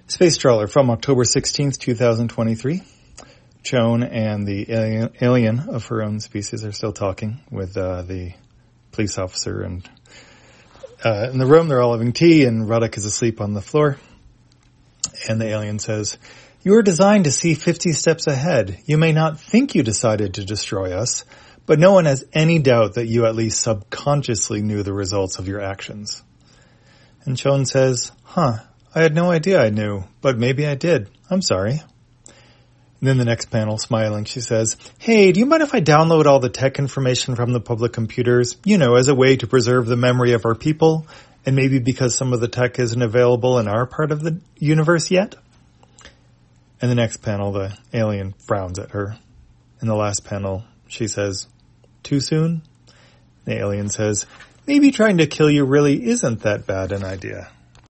Space Trawler from October 16th, 2023. Joan and the alien of her own species are still talking with the police officer. And in the room, they're all having tea, and Ruddock is asleep on the floor. And the alien says, "You are designed to see 50 steps ahead. You may not think you decided to destroy us, but no one has any doubt that you at least subconsciously knew the results of your actions." And Joan says, I had no idea I knew, but maybe I did. I'm sorry. And then the next panel, smiling, she says, "Hey, do you mind if I download all the tech information from the public computers, as a way to preserve the memory of our people, and maybe because some of the tech isn't available in our part of the universe yet?" And the next panel, the alien frowns at her. In the last panel, she says, "Too soon?" The alien says, "Maybe trying to kill you really isn't that bad an idea."